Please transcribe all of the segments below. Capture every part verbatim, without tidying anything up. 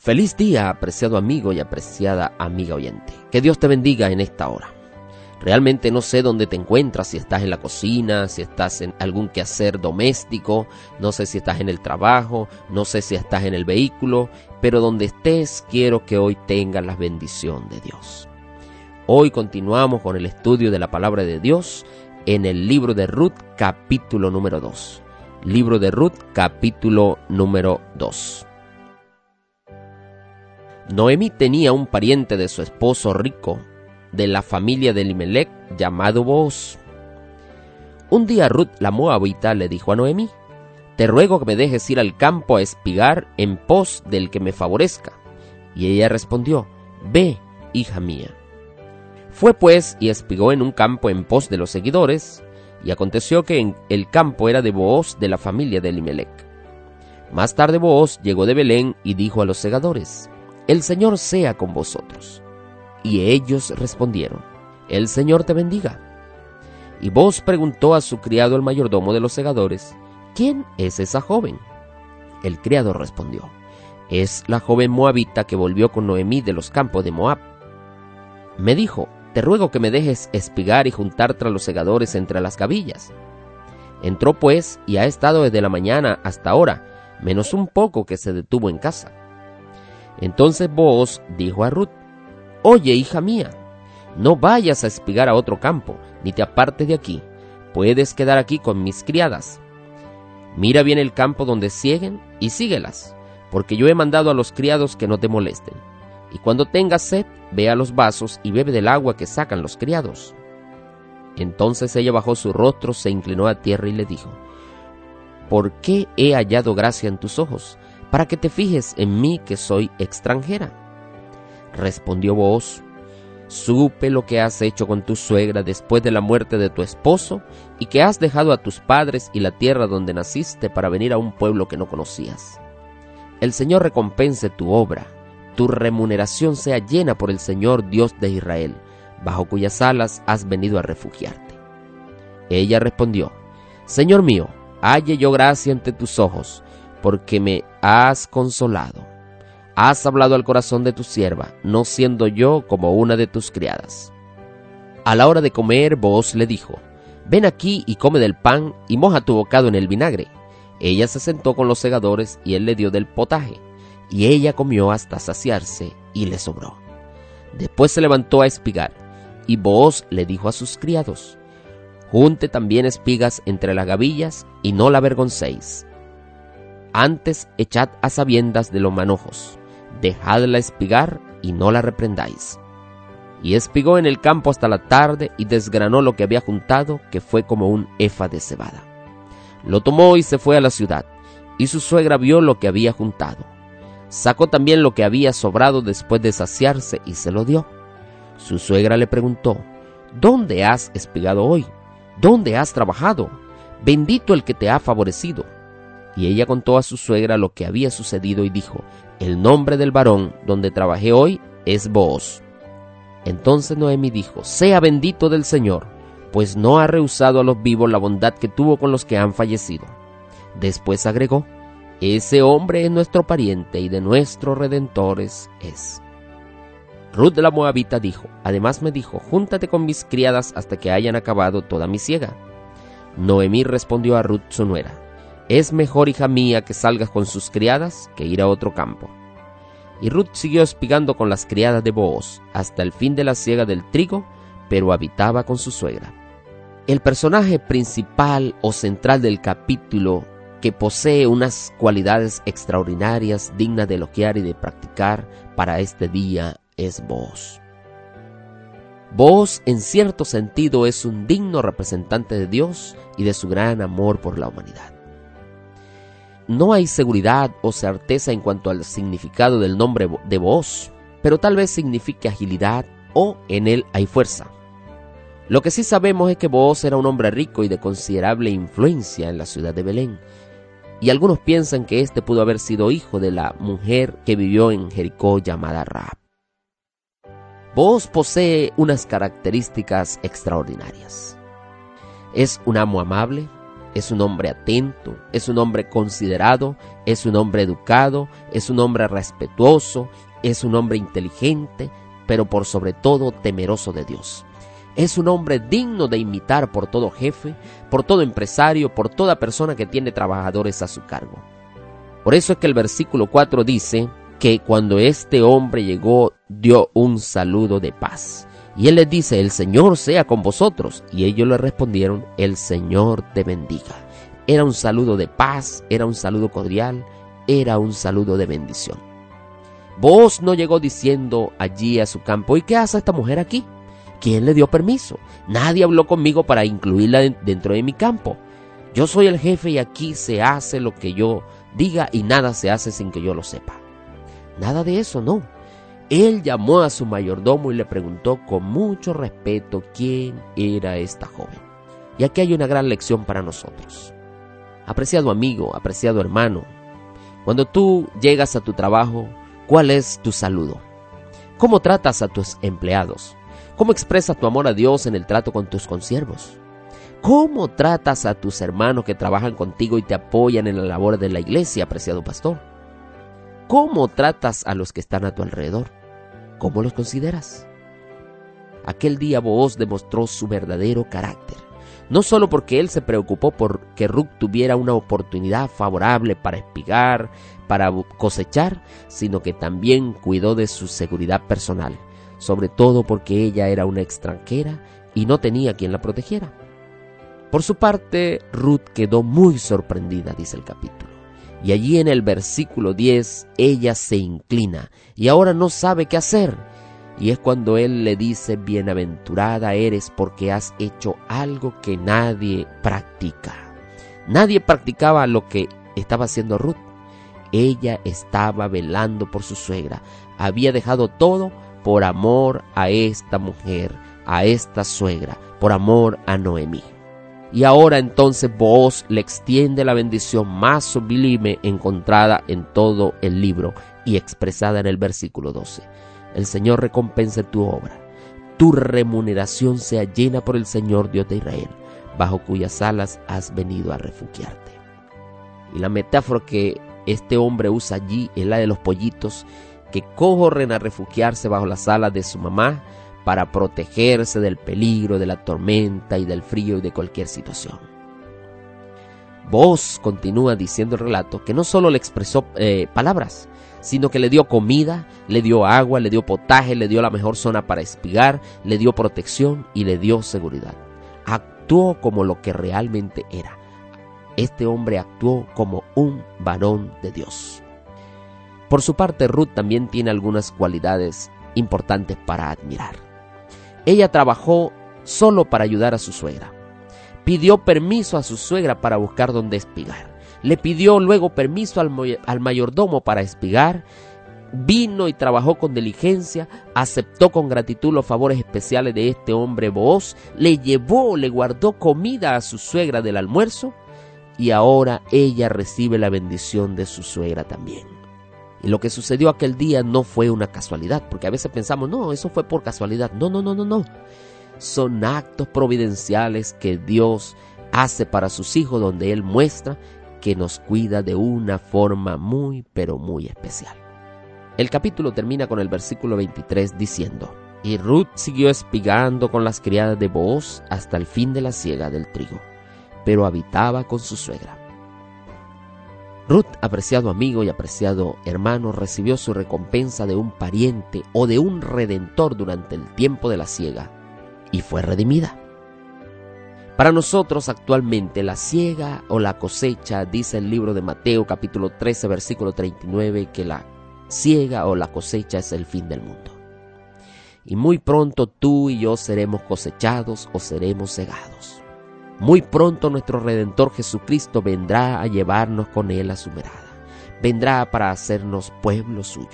Feliz día, apreciado amigo y apreciada amiga oyente. Que Dios te bendiga en esta hora. Realmente no sé dónde te encuentras, si estás en la cocina, si estás en algún quehacer doméstico, no sé si estás en el trabajo, no sé si estás en el vehículo, pero donde estés quiero que hoy tengas la bendición de Dios. Hoy continuamos con el estudio de la palabra de Dios en el libro de Ruth, capítulo número dos. Libro de Ruth, capítulo número dos. Noemí tenía un pariente de su esposo rico, de la familia de Elimelec, llamado Booz. Un día Ruth la moabita le dijo a Noemí: «Te ruego que me dejes ir al campo a espigar en pos del que me favorezca». Y ella respondió: «Ve, hija mía». Fue pues y espigó en un campo en pos de los seguidores, y aconteció que en el campo era de Booz de la familia de Elimelec. Más tarde Booz llegó de Belén y dijo a los segadores: «El Señor sea con vosotros». Y ellos respondieron: «El Señor te bendiga». Y Booz preguntó a su criado el mayordomo de los segadores: «¿Quién es esa joven?». El criado respondió: «Es la joven moabita que volvió con Noemí de los campos de Moab. Me dijo: te ruego que me dejes espigar y juntar tras los segadores entre las gavillas». Entró pues y ha estado desde la mañana hasta ahora, menos un poco que se detuvo en casa. Entonces Booz dijo a Ruth: «Oye, hija mía, no vayas a espigar a otro campo, ni te apartes de aquí. Puedes quedar aquí con mis criadas. Mira bien el campo donde sieguen y síguelas, porque yo he mandado a los criados que no te molesten. Y cuando tengas sed, ve a los vasos y bebe del agua que sacan los criados». Entonces ella bajó su rostro, se inclinó a tierra y le dijo: «¿Por qué he hallado gracia en tus ojos, para que te fijes en mí que soy extranjera?». Respondió Booz: «Supe lo que has hecho con tu suegra después de la muerte de tu esposo, y que has dejado a tus padres y la tierra donde naciste para venir a un pueblo que no conocías. El Señor recompense tu obra, tu remuneración sea llena por el Señor Dios de Israel, bajo cuyas alas has venido a refugiarte». Ella respondió: «Señor mío, halle yo gracia ante tus ojos, porque me has consolado. Has hablado al corazón de tu sierva, no siendo yo como una de tus criadas». A la hora de comer, Booz le dijo: «Ven aquí y come del pan y moja tu bocado en el vinagre». Ella se sentó con los segadores y él le dio del potaje, y ella comió hasta saciarse y le sobró. Después se levantó a espigar, y Booz le dijo a sus criados: «Junte también espigas entre las gavillas y no la avergoncéis. Antes echad a sabiendas de los manojos, dejadla espigar y no la reprendáis». Y espigó en el campo hasta la tarde y desgranó lo que había juntado, que fue como un efa de cebada. Lo tomó y se fue a la ciudad, y su suegra vio lo que había juntado. Sacó también lo que había sobrado después de saciarse y se lo dio. Su suegra le preguntó: «¿Dónde has espigado hoy? ¿Dónde has trabajado? Bendito el que te ha favorecido». Y ella contó a su suegra lo que había sucedido y dijo: «El nombre del varón donde trabajé hoy es Booz». Entonces Noemí dijo: «Sea bendito del Señor, pues no ha rehusado a los vivos la bondad que tuvo con los que han fallecido». Después agregó: «Ese hombre es nuestro pariente y de nuestros redentores es». Ruth la moabita dijo: «Además me dijo: júntate con mis criadas hasta que hayan acabado toda mi siega». Noemí respondió a Ruth su nuera: «Es mejor, hija mía, que salgas con sus criadas que ir a otro campo». Y Ruth siguió espigando con las criadas de Booz hasta el fin de la siega del trigo, pero habitaba con su suegra. El personaje principal o central del capítulo, que posee unas cualidades extraordinarias dignas de elogiar y de practicar para este día, es Booz. Booz, en cierto sentido, es un digno representante de Dios y de su gran amor por la humanidad. No hay seguridad o certeza en cuanto al significado del nombre de Booz, pero tal vez signifique agilidad o en él hay fuerza. Lo que sí sabemos es que Booz era un hombre rico y de considerable influencia en la ciudad de Belén, y algunos piensan que este pudo haber sido hijo de la mujer que vivió en Jericó llamada Rahab. Booz posee unas características extraordinarias. Es un amo amable, es un hombre atento, es un hombre considerado, es un hombre educado, es un hombre respetuoso, es un hombre inteligente, pero por sobre todo temeroso de Dios. Es un hombre digno de imitar por todo jefe, por todo empresario, por toda persona que tiene trabajadores a su cargo. Por eso es que el versículo cuatro dice que cuando este hombre llegó, dio un saludo de paz. Y él les dice: el Señor sea con vosotros. Y ellos le respondieron: el Señor te bendiga. Era un saludo de paz, era un saludo cordial, era un saludo de bendición. Booz no llegó diciendo allí a su campo: ¿y qué hace esta mujer aquí? ¿Quién le dio permiso? Nadie habló conmigo para incluirla dentro de mi campo. Yo soy el jefe y aquí se hace lo que yo diga y nada se hace sin que yo lo sepa. Nada de eso, no. Él llamó a su mayordomo y le preguntó con mucho respeto quién era esta joven. Y aquí hay una gran lección para nosotros. Apreciado amigo, apreciado hermano, cuando tú llegas a tu trabajo, ¿cuál es tu saludo? ¿Cómo tratas a tus empleados? ¿Cómo expresas tu amor a Dios en el trato con tus consiervos? ¿Cómo tratas a tus hermanos que trabajan contigo y te apoyan en la labor de la iglesia, apreciado pastor? ¿Cómo tratas a los que están a tu alrededor? ¿Cómo los consideras? Aquel día Booz demostró su verdadero carácter, no solo porque él se preocupó por que Ruth tuviera una oportunidad favorable para espigar, para cosechar, sino que también cuidó de su seguridad personal, sobre todo porque ella era una extranjera y no tenía quien la protegiera. Por su parte, Ruth quedó muy sorprendida, dice el capítulo. Y allí en el versículo diez, ella se inclina y ahora no sabe qué hacer. Y es cuando él le dice: bienaventurada eres porque has hecho algo que nadie practica. Nadie practicaba lo que estaba haciendo Ruth. Ella estaba velando por su suegra. Había dejado todo por amor a esta mujer, a esta suegra, por amor a Noemí. Y ahora entonces Booz le extiende la bendición más sublime encontrada en todo el libro y expresada en el versículo doce. El Señor recompense tu obra, tu remuneración sea llena por el Señor Dios de Israel, bajo cuyas alas has venido a refugiarte. Y la metáfora que este hombre usa allí es la de los pollitos que corren a refugiarse bajo las alas de su mamá para protegerse del peligro, de la tormenta y del frío y de cualquier situación. Booz continúa diciendo el relato que no solo le expresó eh, palabras, sino que le dio comida, le dio agua, le dio potaje, le dio la mejor zona para espigar, le dio protección y le dio seguridad. Actuó como lo que realmente era. Este hombre actuó como un varón de Dios. Por su parte, Ruth también tiene algunas cualidades importantes para admirar. Ella trabajó solo para ayudar a su suegra. Pidió permiso a su suegra para buscar dónde espigar. Le pidió luego permiso al, al mayordomo para espigar. Vino y trabajó con diligencia. Aceptó con gratitud los favores especiales de este hombre Booz. Le llevó, le guardó comida a su suegra del almuerzo. Y ahora ella recibe la bendición de su suegra también. Y lo que sucedió aquel día no fue una casualidad, porque a veces pensamos, no, eso fue por casualidad. No, no, no, no, no. Son actos providenciales que Dios hace para sus hijos, donde Él muestra que nos cuida de una forma muy, pero muy especial. El capítulo termina con el versículo veintitrés diciendo: y Ruth siguió espigando con las criadas de Booz hasta el fin de la siega del trigo, pero habitaba con su suegra. Ruth, apreciado amigo y apreciado hermano, recibió su recompensa de un pariente o de un redentor durante el tiempo de la siega y fue redimida. Para nosotros actualmente la siega o la cosecha, dice el libro de Mateo capítulo trece versículo treinta y nueve, que la siega o la cosecha es el fin del mundo. Y muy pronto tú y yo seremos cosechados o seremos cegados. Muy pronto nuestro Redentor Jesucristo vendrá a llevarnos con Él a su morada. Vendrá para hacernos pueblo suyo.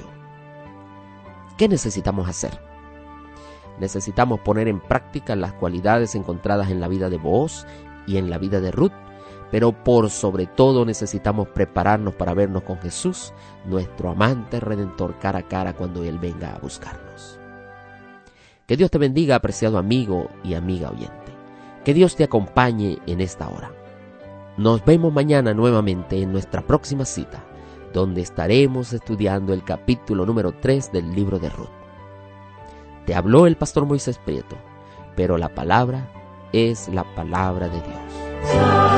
¿Qué necesitamos hacer? Necesitamos poner en práctica las cualidades encontradas en la vida de Booz y en la vida de Ruth, pero por sobre todo necesitamos prepararnos para vernos con Jesús, nuestro amante Redentor, cara a cara cuando Él venga a buscarnos. Que Dios te bendiga, apreciado amigo y amiga oyente. Que Dios te acompañe en esta hora. Nos vemos mañana nuevamente en nuestra próxima cita, donde estaremos estudiando el capítulo número tres del libro de Ruth. Te habló el pastor Moisés Prieto, pero la palabra es la palabra de Dios.